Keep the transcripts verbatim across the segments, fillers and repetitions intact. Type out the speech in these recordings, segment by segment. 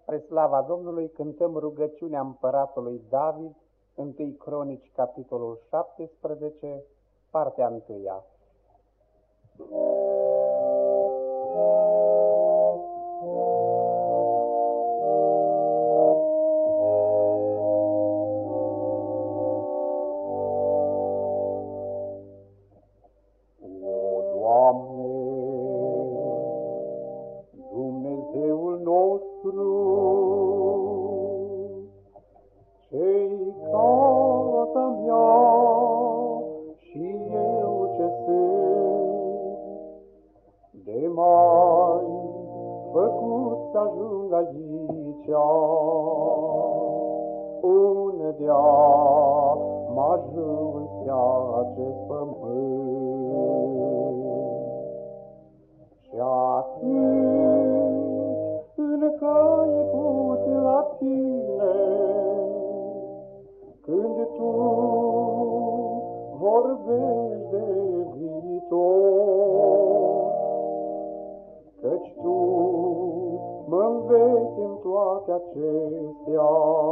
Spre slava Domnului cântăm rugăciunea împăratului David, întâi Cronici, capitolul șaptesprezece, partea întâia. O, Doamne, Dumnezeul nostru, ce-i casa mea și eu ce sunt, de mai făcut să ajung aici, unde am ajuns pe acest pământ. Și atât încăicut la tine, când tu vorbești de viitor, căci tu mă-nveți în toate acestea,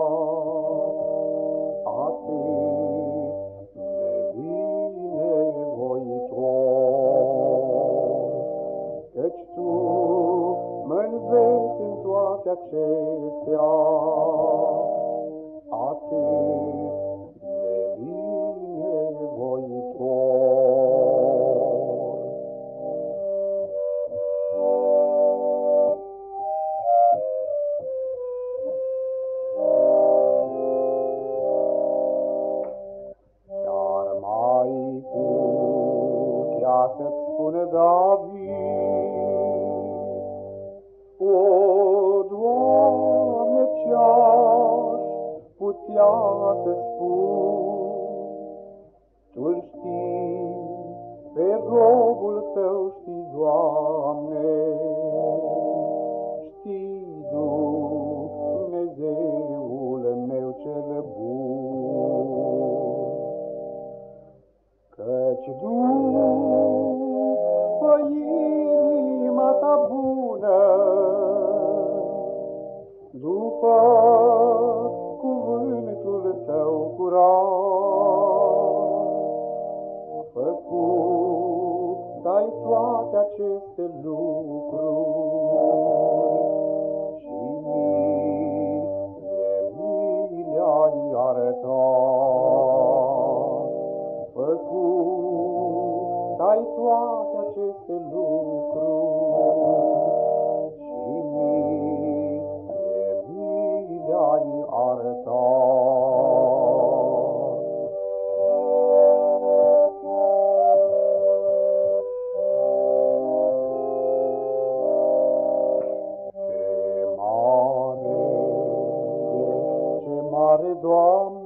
atât de binevoitor, căci tu mă-nveți în toate acestea, atât de binevoitor. Și-ar mai putea să-ți spună David: O, Doamne, ce-aș putea să spun? Tu-l știi, pe robul tău știi, Doamne, știi, Dumnezeul meu cel bun, căci după inima ta bună, după cuvântul tău curat, făcut-ai toate aceste lucruri și mie mi le-ai arătat. Făcut-ai toate aceste lucruri și mie mi le-ai arătat. Ce mare ești, ce mare, Doamne,